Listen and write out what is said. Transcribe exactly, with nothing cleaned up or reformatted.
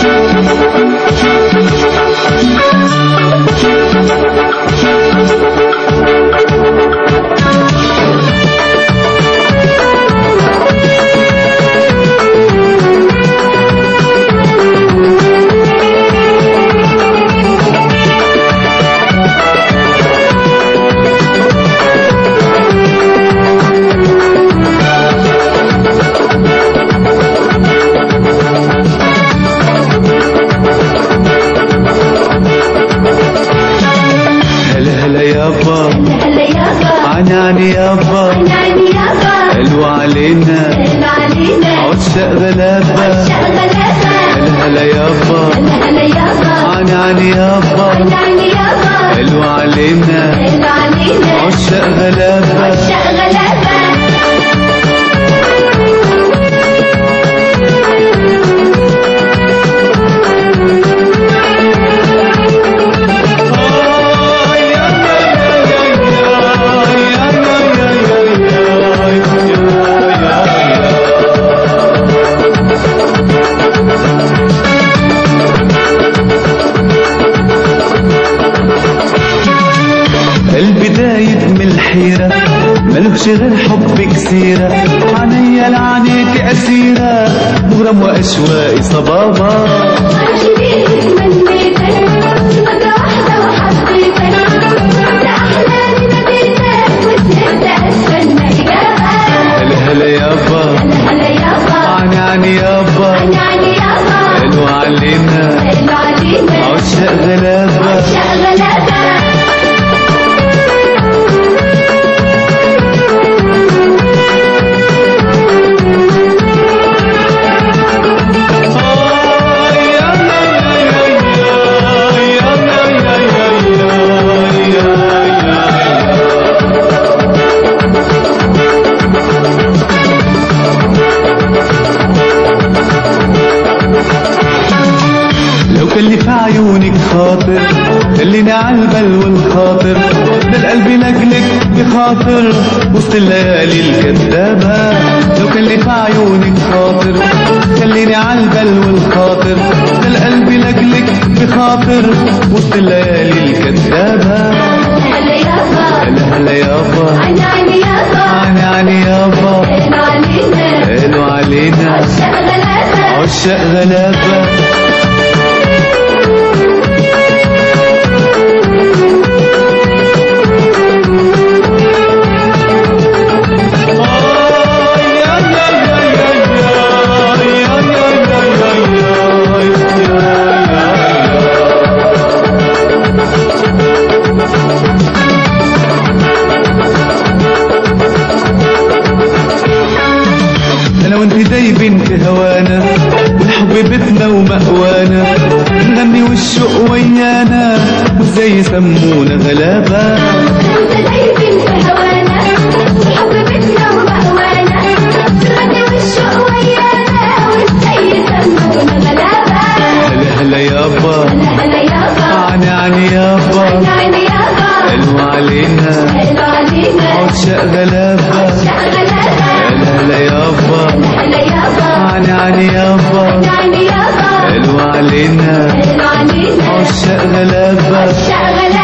عناني يابا حلو علينا عشاق غلابة هلا هلا يابا عناني يابا حلو علينا عشاق غلابة البداية من الحيرة ملوش غير حب كثيرة عينيا لعنيك أسيرة مغرم وأشواقي صبابة هلا هلا يابا عناني يابا حلو علينا عشاق غلابة اللي في عيونك خاطر خليني عالبال والخاطر ده القلب لجلك بخاطر وسط الليالي الكدابة لو كان اللي في عيونك خاطر خليني عالبال والخاطر ده القلب لجلك بخاطر وسط الليالي الكدابة هلا هلا يابا عناني يابا حلو علينا عشاق غلابة أنا وانت دايبين في هوانا والحب بيتنا ومأوانا نغني والشوق ويانا وازاي يسمونا غلابة انت دايبين في هوانا والحب بيتنا ومأوانا نغني والشوق ويانا وازاي يسمونا غلابة هلا هلا يابا هلا يابا عناني يابا حلو علينا عشاق غلابة هلا هلا يابا عناني يابا حلو علينا عشاق غلابة